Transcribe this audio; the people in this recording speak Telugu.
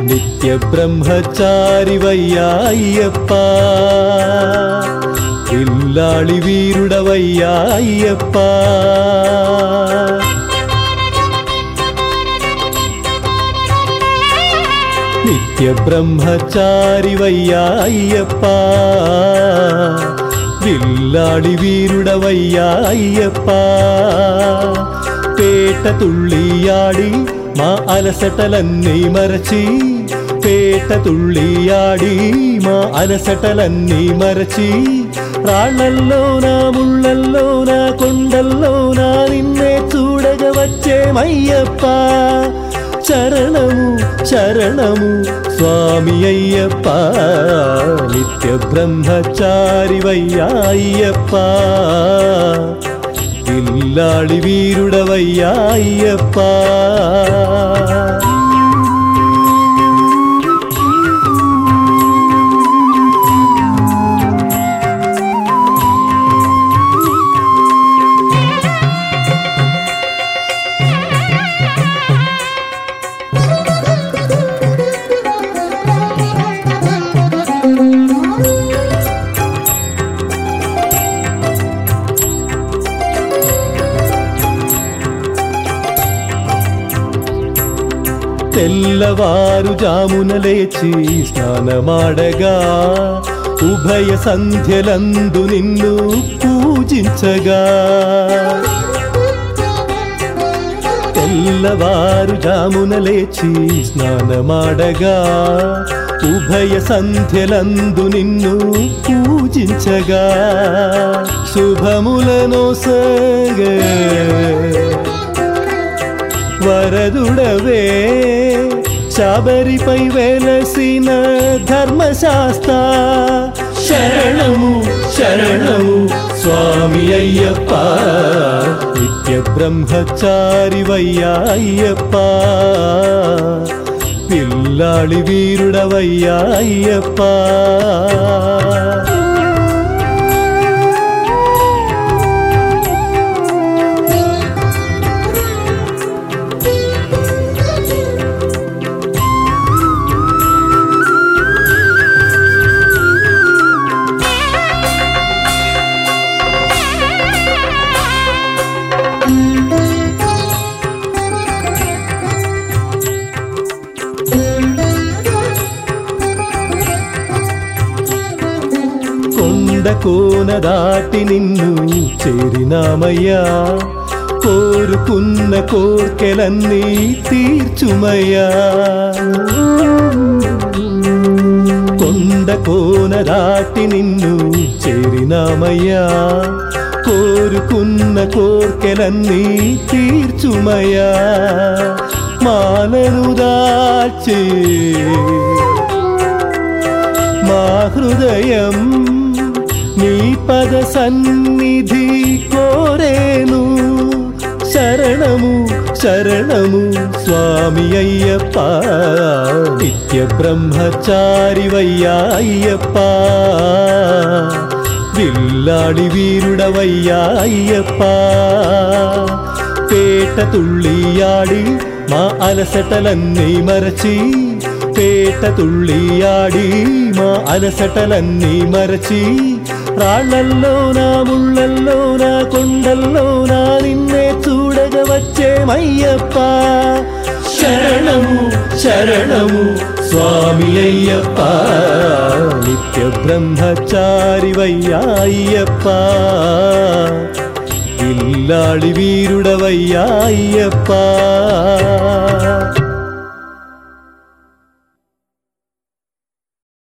నిత్య బ్రహ్మచారివయ్యా అయ్యప్ప, ఇల్లాళి వీరుడవయ్యా అయ్యప్ప. నిత్య బ్రహ్మచారివయ్యా అయ్యప్ప, విల్లాడి వీరుడవయ్యా అయ్యప్ప. పేట తుళ్ళియాడి మా అలసటలన్నీ మరచి, పేట తుళ్ళియాడి మా అలసటలన్నీ మరచి, రాళ్లల్లోనా ముళ్ళల్లోనా కొండల్లోనా నిన్నే చూడగా వచ్చేమయ్యప్ప. శరణము శరణము స్వామి అయ్యప్ప, నిత్య బ్రహ్మచారివయ్యా అయ్యప్ప, ఇల్లాళి వీరుడవయ్యా అయ్యప్ప. తెల్లవారు జామున లేచి స్నానమాడగా, ఉభయ సంధ్యలందు నిన్ను పూజించగా. తెల్లవారు జామున లేచి స్నానమాడగా, ఉభయ సంధ్యలందు నిన్ను పూజించగా. శుభములను సగే వరదుడవే, శబరిపై వెలసిన ధర్మశాస్త్ర. శరణము శరణము స్వామి అయ్యప్ప, నిత్య బ్రహ్మచారివయ్యా అయ్యప్ప, పిల్లాళి వీరుడవయ్యా అయ్యప్ప. కోన దాటి నిన్ను చేరినామయ్యా, కోరుకున్న కోర్కెలన్నీ తీర్చుమయ్యా. కొండ కోన దాటి నిన్ను చేరినామయ్యా, కోరుకున్న కోర్కెలన్నీ తీర్చుమయ్యా. మాలను దాచి మా హృదయం నీ పద సన్నిధి కోరేను. శరణము శరణము స్వామి అయ్యప్ప, నిత్య బ్రహ్మచారివయ్యా అయ్యప్ప, విల్లాడి వీరుడవయ్యా అయ్యప్ప. పేట తుళ్ళియాడి మా అలసటలన్నీ మరచి, పేట తుళ్ళియాడి మా అలసటలన్నీ మరచి, రాళ్లల్లోనా ముళ్ళల్లోనా కొండల్లోనా నిన్నే చూడగా వచ్చేమయ్యప్ప. శరణము శరణము స్వామి అయ్యప్ప, నిత్య బ్రహ్మచారివయ్యా అయ్యప్ప, ఇల్లాళి వీరుడవయ్యా అయ్యప్ప.